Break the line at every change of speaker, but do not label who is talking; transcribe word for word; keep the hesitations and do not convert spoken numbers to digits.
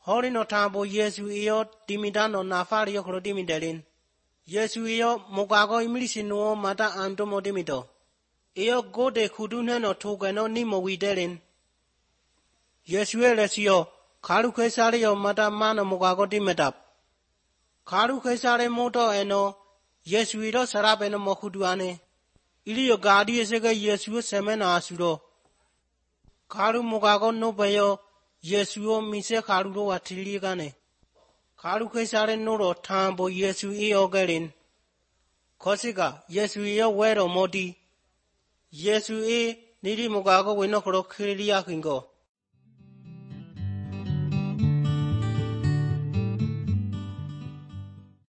Horino tambo Yesu io timitano na fari yo timitelin. Yesu io mukago imilisino mata antomo timito. Io gode kudune no tugano ni mowitelin. Yesu elesio kalu kesare yo mata mano mukago timetap. Kalu kesare moto eno Yesu iro sarapeno mokuduane. Ili yo gadi esega Yesu semena asuro. Kalu mukago no bayo Yesu mise kalu ro atiligane. Kalu kesare noro tambo Yesu io gelin. Kosika Yesu io wero modi. Yesu e niri mukago winokro kiriya kingo.